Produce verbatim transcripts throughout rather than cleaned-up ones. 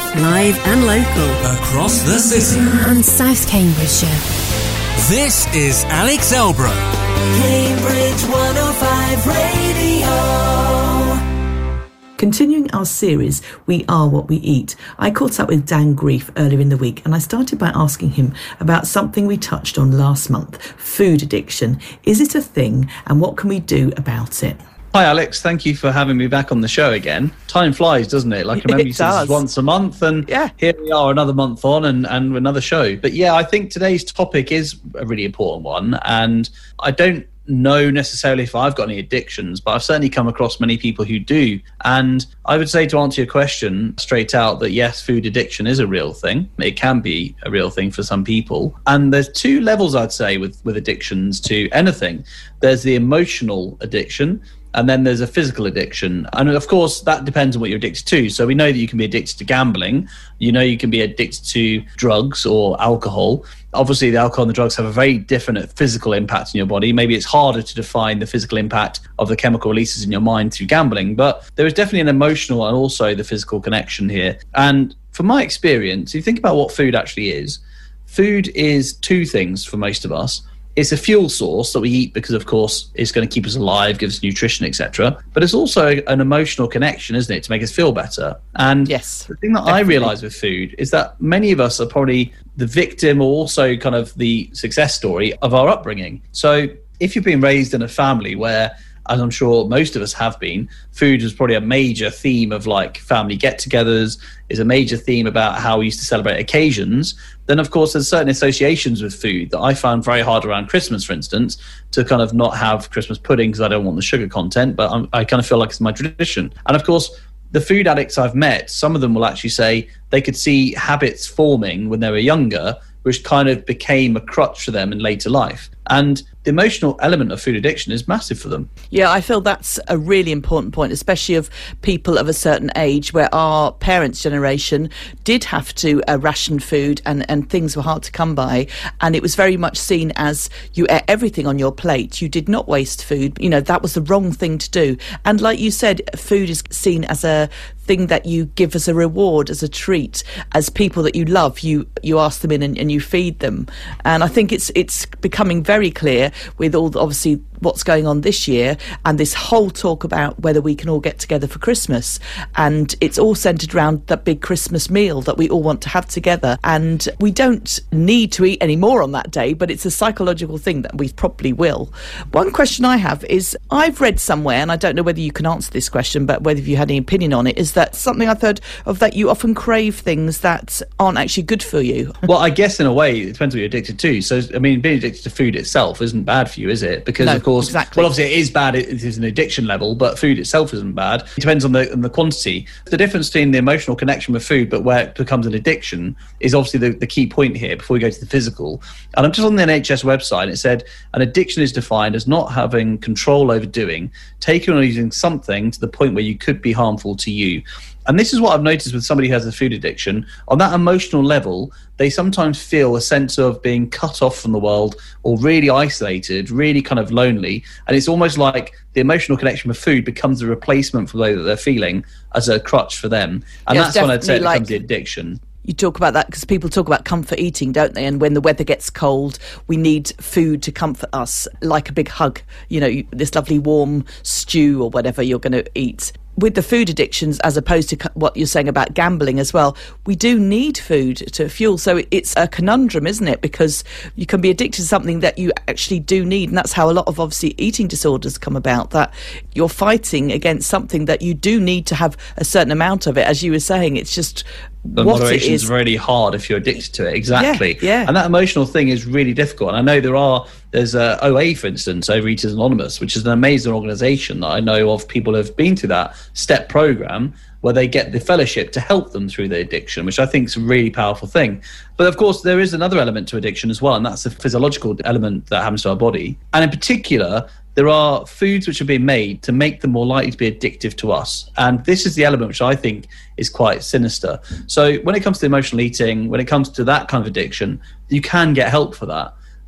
Live and local. Across the city. And South Cambridgeshire. This is Alex Elbrow. Cambridge one oh five Radio. Continuing our series, We Are What We Eat, I caught up with Dan Grief earlier in the week and I started by asking him about something we touched on last month, food addiction. Is it a thing and what can we do about it? Hi Alex, thank you for having me back on the show again. Time flies, doesn't it? Like I remember you said this is once a month and yeah. Here we are another month on and, and another show. But yeah, I think today's topic is a really important one and I don't know necessarily if I've got any addictions, but I've certainly come across many people who do. And I would say, to answer your question straight out, that yes, food addiction is a real thing. It can be a real thing for some people. And there's two levels, I'd say, with, with addictions to anything. There's the emotional addiction, and then there's a physical addiction. And of course, that depends on what you're addicted to. So we know that you can be addicted to gambling. You know, you can be addicted to drugs or alcohol. Obviously, the alcohol and the drugs have a very different physical impact in your body. Maybe it's harder to define the physical impact of the chemical releases in your mind through gambling, but there is definitely an emotional and also the physical connection here. And from my experience, if you think about what food actually is, food is two things for most of us. It's a fuel source that we eat because, of course, it's going to keep us alive, give us nutrition, et cetera. But it's also an emotional connection, isn't it, to make us feel better? And yes, the thing that definitely. I realise with food is that many of us are probably the victim or also kind of the success story of our upbringing. So if you've been raised in a family where, as I'm sure most of us have been, food was probably a major theme of like family get-togethers, is a major theme about how we used to celebrate occasions, then of course there's certain associations with food that I found very hard around Christmas, for instance, to kind of not have Christmas pudding because I don't want the sugar content, but I'm, I kind of feel like it's my tradition. And of course, the food addicts I've met, some of them will actually say they could see habits forming when they were younger, which kind of became a crutch for them in later life. And the emotional element of food addiction is massive for them. Yeah, I feel that's a really important point, especially of people of a certain age where our parents' generation did have to uh, ration food and, and things were hard to come by. And it was very much seen as you ate everything on your plate. You did not waste food. You know, that was the wrong thing to do. And like you said, food is seen as a thing that you give as a reward, as a treat, as people that you love, you you ask them in and, and you feed them. And I think it's it's becoming very clear with all the, obviously what's going on this year and this whole talk about whether we can all get together for Christmas, and it's all centred around that big Christmas meal that we all want to have together, and we don't need to eat any more on that day, but it's a psychological thing that we probably will. One question I have is, I've read somewhere, and I don't know whether you can answer this question, but whether you had any opinion on it, is that something I've heard of, that you often crave things that aren't actually good for you. Well, I guess in a way it depends what you're addicted to. So I mean, being addicted to food itself isn't bad for you, is it? Because no, of course, exactly. well, obviously it is bad. It is an addiction level, but food itself isn't bad. It depends on the on the quantity. The difference between the emotional connection with food, but where it becomes an addiction, is obviously the, the key point here. Before we go to the physical, and I'm just on the N H S website, and it said an addiction is defined as not having control over doing, taking or using something to the point where you could be harmful to you. And this is what I've noticed with somebody who has a food addiction. On that emotional level, they sometimes feel a sense of being cut off from the world or really isolated, really kind of lonely. And it's almost like the emotional connection with food becomes a replacement for the way that they're feeling as a crutch for them. And Yeah, that's when I'd say it like- becomes the addiction. You talk about that because people talk about comfort eating, don't they? And when the weather gets cold, we need food to comfort us, like a big hug, you know, this lovely warm stew or whatever you're going to eat. With the food addictions, as opposed to what you're saying about gambling as well, we do need food to fuel. So it's a conundrum, isn't it? Because you can be addicted to something that you actually do need. And that's how a lot of, obviously, eating disorders come about, that you're fighting against something that you do need to have a certain amount of it. As you were saying, it's just The what moderation it is is. really hard if you're addicted to it. Exactly. Yeah, yeah. And that emotional thing is really difficult. And I know there are, there's uh, O A, for instance, Overeaters Anonymous, which is an amazing organisation that I know of people who have been through that STEP programme where they get the fellowship to help them through the addiction, which I think is a really powerful thing. But of course, there is another element to addiction as well, and that's the physiological element that happens to our body. And in particular, there are foods which are being made to make them more likely to be addictive to us. And this is the element which I think is quite sinister. So when it comes to emotional eating, when it comes to that kind of addiction, you can get help for that.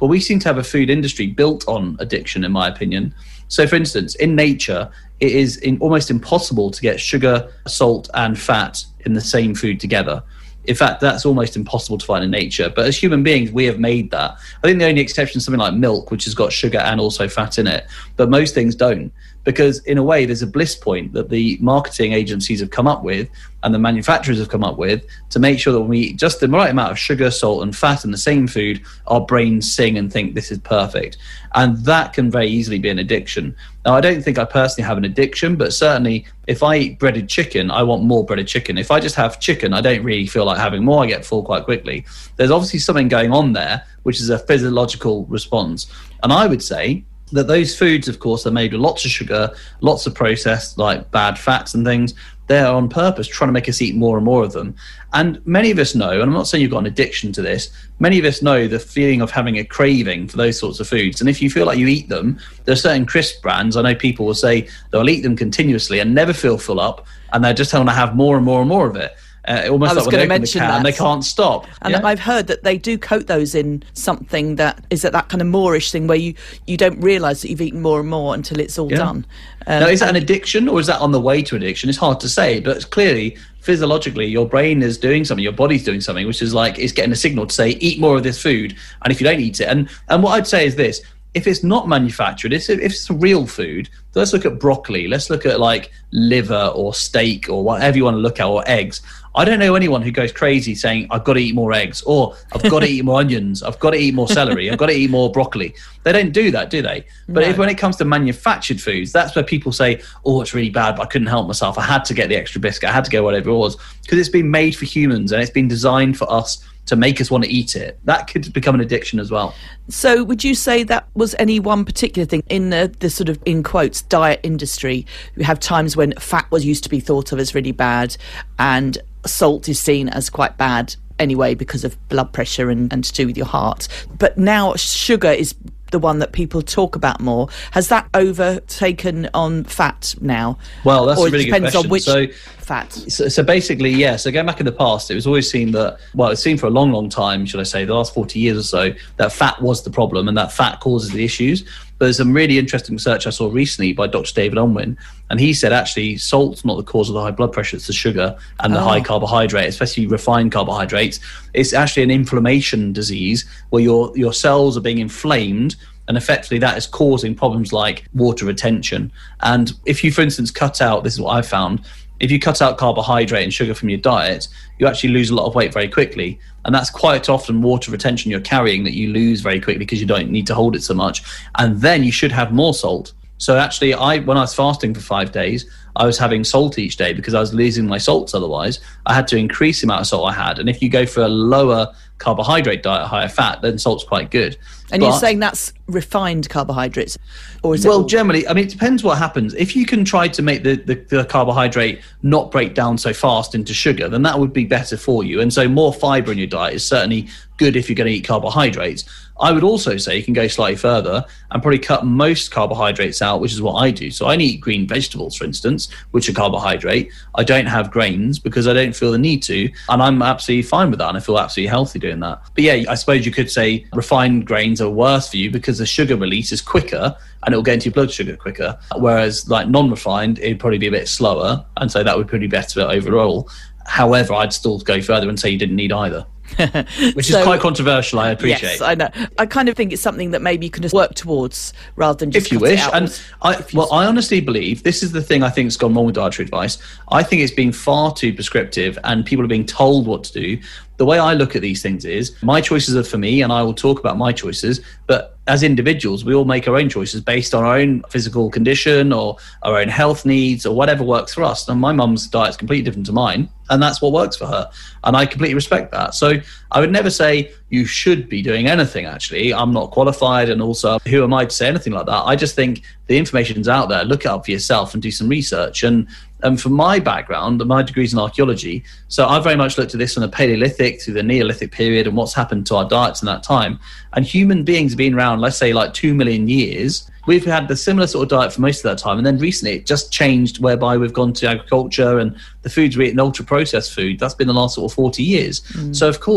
but we seem to have a food industry built on addiction, in my opinion. So, for instance, in nature, it is in, almost impossible to get sugar, salt, and fat in the same food together. In fact, that's almost impossible to find in nature. But as human beings, we have made that. I think the only exception is something like milk, which has got sugar and also fat in it. But most things don't. Because in a way, there's a bliss point that the marketing agencies have come up with and the manufacturers have come up with to make sure that when we eat just the right amount of sugar, salt, and fat in the same food, our brains sing and think this is perfect. And that can very easily be an addiction. Now, I don't think I personally have an addiction, but certainly if I eat breaded chicken, I want more breaded chicken. If I just have chicken, I don't really feel like having more. I get full quite quickly. There's obviously something going on there, which is a physiological response. And I would say that those foods, of course, are made with lots of sugar, lots of processed, like bad fats and things. They're on purpose trying to make us eat more and more of them. And many of us know, and I'm not saying you've got an addiction to this, many of us know the feeling of having a craving for those sorts of foods. And if you feel like you eat them, there are certain crisp brands, I know people will say they'll eat them continuously and never feel full up, and they just want to have more and more and more of it. Uh, almost I was like when going they to open the mention can, that. they can't stop. And yeah? I've heard that they do coat those in something that is that, that kind of moreish thing where you, you don't realise that you've eaten more and more until it's all Yeah. done. Um, Now, is that an addiction or is that on the way to addiction? It's hard to say, but clearly, physiologically, your brain is doing something, your body's doing something, which is like it's getting a signal to say, eat more of this food. And if you don't eat it, and, and what I'd say is this, if it's not manufactured, if it's real food, let's look at broccoli, let's look at like liver or steak or whatever you want to look at, or eggs. I don't know anyone who goes crazy saying, I've got to eat more eggs, or I've got to eat more onions, I've got to eat more celery, I've got to eat more broccoli. They don't do that, do they? But No. if when it comes to manufactured foods, that's where people say, oh, it's really bad, but I couldn't help myself. I had to get the extra biscuit. I had to go whatever it was. Because it's been made for humans and it's been designed for us to make us want to eat it. That could become an addiction as well. So would you say that was any one particular thing in the, the sort of, in quotes, diet industry? We have times when fat was used to be thought of as really bad and salt is seen as quite bad anyway because of blood pressure and, and to do with your heart. But now sugar is the one that people talk about more. Has that overtaken on fat now? Well, that's or a really it depends good question. on which So, fat. So, so basically, yeah, so going back in the past, it was always seen that, well, it's seen for a long, long time, should I say, the last forty years or so, that fat was the problem and that fat causes the issues. But there's some really interesting research I saw recently by Doctor David Unwin, and he said actually salt's not the cause of the high blood pressure, it's the sugar and the Oh. high carbohydrate, especially refined carbohydrates. It's actually an inflammation disease where your your cells are being inflamed, and effectively that is causing problems like water retention. And if you, for instance, cut out, this is what I've found, if you cut out carbohydrate and sugar from your diet, you actually lose a lot of weight very quickly. And that's quite often water retention you're carrying that you lose very quickly because you don't need to hold it so much. And then you should have more salt. So actually, I when I was fasting for five days, I was having salt each day because I was losing my salts otherwise. I had to increase the amount of salt I had. And if you go for a lower carbohydrate diet, higher fat, then salt's quite good. And But- you're saying that's refined carbohydrates? Or is it well, all- generally, I mean, it depends what happens. If you can try to make the, the, the carbohydrate not break down so fast into sugar, then that would be better for you. And so more fibre in your diet is certainly good if you're going to eat carbohydrates. I would also say you can go slightly further and probably cut most carbohydrates out, which is what I do. So I only eat green vegetables, for instance, which are carbohydrate. I don't have grains because I don't feel the need to. And I'm absolutely fine with that. And I feel absolutely healthy doing that. But yeah, I suppose you could say refined grains are worse for you because the sugar release is quicker and it will get into your blood sugar quicker. Whereas like non-refined, it'd probably be a bit slower. And so that would probably be better overall. However, I'd still go further and say you didn't need either. Which So- is quite controversial, I appreciate. Yes, I know. I kind of think it's something that maybe you can just work towards rather than just If you cut it wish. out. And I, well, I honestly believe this is the thing I think has gone wrong with dietary advice. I think it's been far too prescriptive and people are being told what to do. The way I look at these things is my choices are for me and I will talk about my choices. But as individuals, we all make our own choices based on our own physical condition or our own health needs or whatever works for us. And my mum's diet is completely different to mine. And that's what works for her. And I completely respect that. So I would never say you should be doing anything, actually. I'm not qualified. And also, who am I to say anything like that? I just think the information's out there. Look it up for yourself and do some research. And and from my background, my degree's in archaeology, so I very much looked at this from the Paleolithic to the Neolithic period and what's happened to our diets in that time. And human beings have been around, let's say, like two million years. We've had the similar sort of diet for most of that time. And then recently it just changed whereby we've gone to agriculture and the foods we eat and ultra-processed food. That's been the last sort of forty years. Mm. So, of course,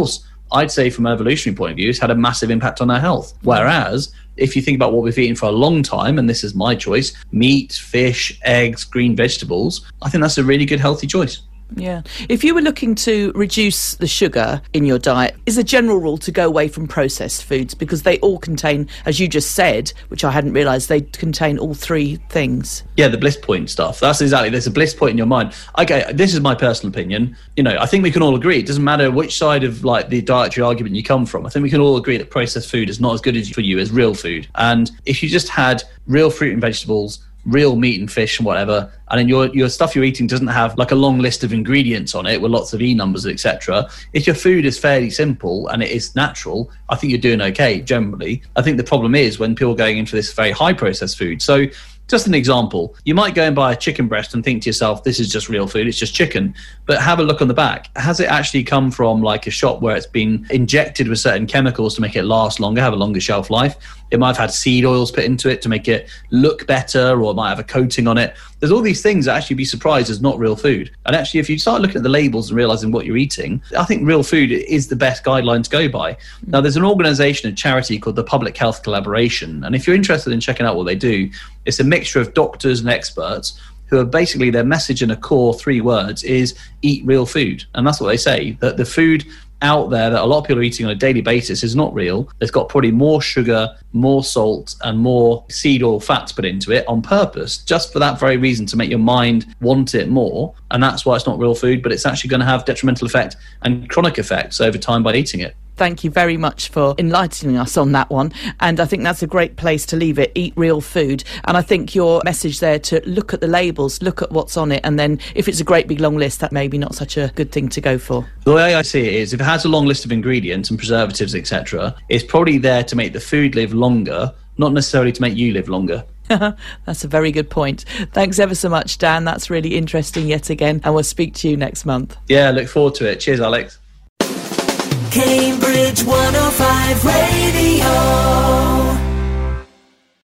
I'd say from an evolutionary point of view, it's had a massive impact on our health. Whereas if you think about what we've eaten for a long time, and this is my choice, meat, fish, eggs, green vegetables, I think that's a really good, healthy choice. Yeah. If you were looking to reduce the sugar in your diet, is a general rule to go away from processed foods, because they all contain, as you just said, which I hadn't realised, they contain all three things. Yeah, the bliss point stuff. That's exactly, there's a bliss point in your mind. Okay, this is my personal opinion. You know, I think we can all agree, it doesn't matter which side of like the dietary argument you come from. I think we can all agree that processed food is not as good as for you as real food. And if you just had real fruit and vegetables, real meat and fish and whatever, and then your your stuff you're eating doesn't have like a long list of ingredients on it with lots of E numbers, et cetera. If your food is fairly simple and it is natural, I think you're doing okay generally. I think the problem is when people are going into this very high processed food. So just an example, you might go and buy a chicken breast and think to yourself, this is just real food, it's just chicken. But have a look on the back. Has it actually come from like a shop where it's been injected with certain chemicals to make it last longer, have a longer shelf life? It might have had seed oils put into it to make it look better, or it might have a coating on it. There's all these things that actually be surprised as not real food. And actually, if you start looking at the labels and realizing what you're eating, I think real food is the best guideline to go by. Now, there's an organization, a charity called the Public Health Collaboration. And if you're interested in checking out what they do, it's a mixture of doctors and experts who are basically, their message in a core three words is eat real food. And that's what they say, that the food out there that a lot of people are eating on a daily basis is not real. It's got probably more sugar, more salt, and more seed oil fats put into it on purpose, just for that very reason, to make your mind want it more. And that's why it's not real food, but it's actually going to have detrimental effect and chronic effects over time by eating it. Thank you very much for enlightening us on that one. And I think that's a great place to leave it. Eat real food. And I think your message there to look at the labels, look at what's on it, and then if it's a great big long list, that may be not such a good thing to go for. The way I see it is, if it has a long list of ingredients and preservatives, et cetera, it's probably there to make the food live longer, not necessarily to make you live longer. That's a very good point. Thanks ever so much, Dan. That's really interesting yet again. And we'll speak to you next month. Yeah, look forward to it. Cheers, Alex. Cambridge one oh five Radio.